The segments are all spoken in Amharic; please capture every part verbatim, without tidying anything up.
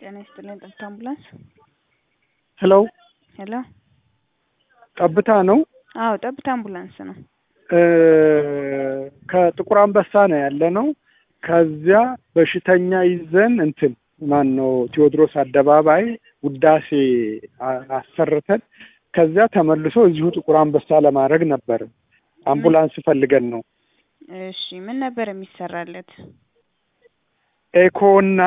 ጤና ይስጥልኝ ጠብታ አምቡላንስ። ሄሎ ሄሎ ጠብታ ነው? አዎ ጠብታ አምቡላንስ ነው። ከጥቁር አንበሳ ነው ያለነው። ከዚያ በሽተኛ ይዘን እንትን ማን ነው ቴዎድሮስ አደባባይ ውዳሴ አሰርተን ከዚያ ተመልሶ እዚሁ ጥቁር አንበሳ ለማድረግ ነበር። አምቡላንስ ፈልገን ነው። እሺ ምን ነበር የሚሰራለት? ኤኮና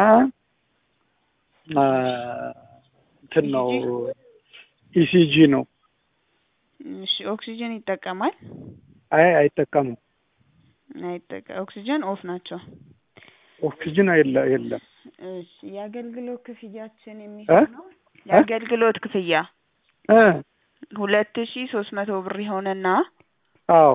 እንትን ነው ኢሲጂ ነው። እሺ ኦክሲጅን ይጠቀማል? አይ አይጠቀምም። አይጠቀ ኦክሲጅን ኦፍ ናቸው። ኦክሲጅን አይለ የለም። እሺ የአገልግሎት ክፍያችን የሚሆነው የአገልግሎት ክፍያ እ ሁለት ሺህ ሶስት መቶ ብር ይሆንና አዎ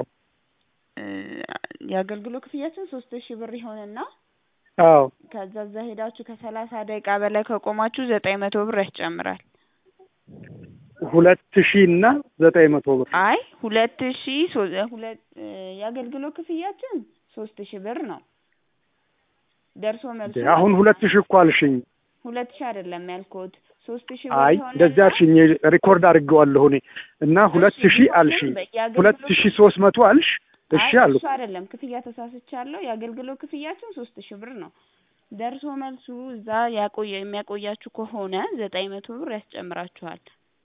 የአገልግሎት ክፍያችን ሶስት ሺህ ብር ይሆንና አዎ ከዛ እዛ ሄዳችሁ ከሰላሳ ደቂቃ በላይ ከቆማችሁ ዘጠኝ መቶ ብር ያስጨምራል። ሁለት ሺህ እና ዘጠኝ መቶ ብር አይ ሁለት ሺህ ሁለት የአገልግሎት ክፍያችን ሶስት ሺህ ብር ነው። ደርሶ መልስ አሁን ሁለት ሺህ እኮ አልሽኝ። ሁለት ሺህ አይደለም ያልኩት ሶስት ሺህ ብር አይ ሆነ። እንደዚያ አልሽኝ ሪኮርድ አድርጌዋለሁ እኔ እና ሁለት ሺህ አልሽኝ ሁለት ሺህ ሶስት መቶ አልሽ። እሺ አልኩ። እሱ አይደለም ክፍያ ተሳስቻለሁ። የአገልግሎት ክፍያችን ሶስት ሺህ ብር ነው። ደርሶ መልሱ እዛ ያቆየ የሚያቆያችሁ ከሆነ ዘጠኝ መቶ ብር ያስጨምራችኋል።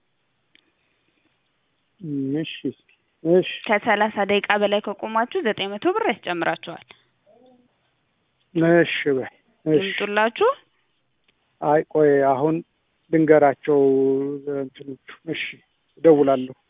እሺ እሺ ከሰላሳ ደቂቃ በላይ ከቆማችሁ ዘጠኝ መቶ ብር ያስጨምራችኋል። እሺ በይ እሺ ይምጡላችሁ። አይ ቆይ አሁን ድንገራቸው እንትኑ እሺ እደውላለሁ።